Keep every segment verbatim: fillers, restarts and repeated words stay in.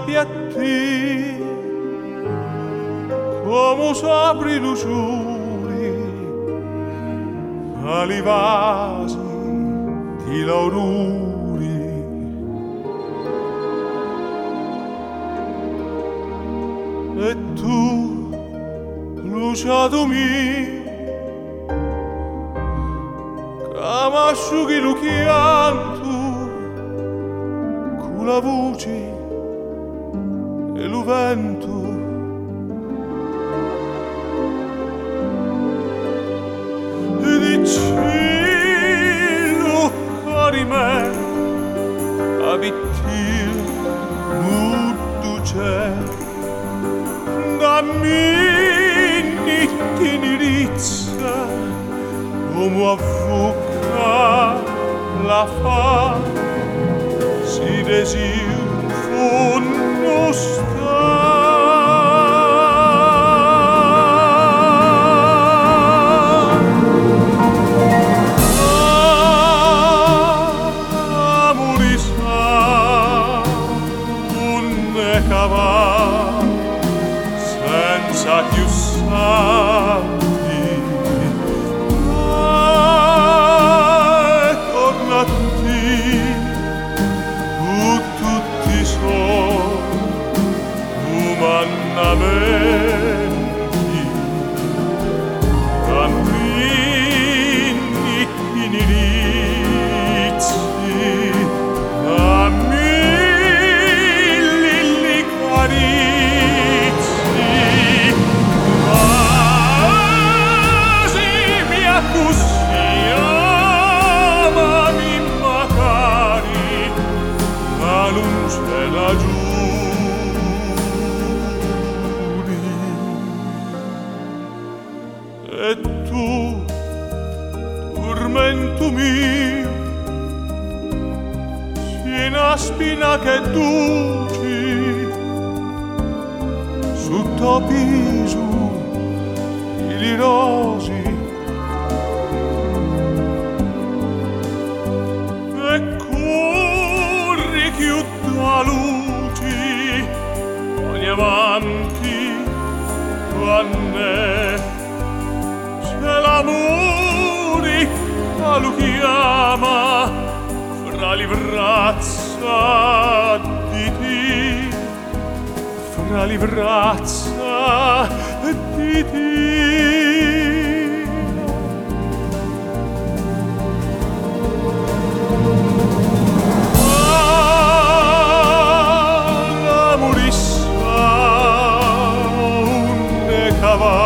appiattì come sopri luciuri ali vasi di laururi. E tu, luciato mio, che m'asciughi lo chianto con la voce e lo vento. E dicillo, cari me, abittil nudo c'è, dammi tinirizza, come avvoca la fa, si desir fondo sta. Amori sa, unne cava, senza più santi, e tornati tu tutti sono umannamenti, cammini inirizi, cammini li carizi, quasi mi accusiamami magari la luce laggiù. E tu, tormento mio, si una spina che duci sotto piso i rosi. E corri chiudo a luci ogni avanti quando l'amore lo chiama fra le braccia di te, fra le braccia di te. Ah, l'amore sa unne cava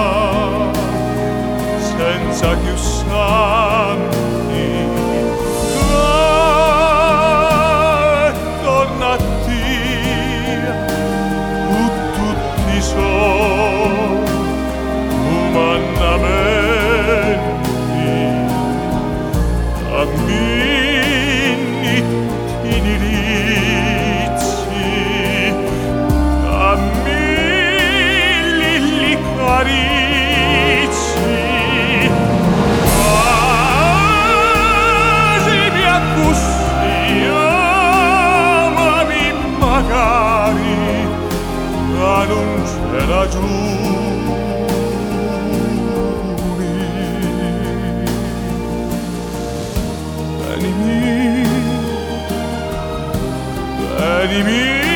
senza più santi, e tornati tu tutti sono umannamenti, cammini inirizi, cammini li carizi, magari la non c'è laggiù. Venimi, venimi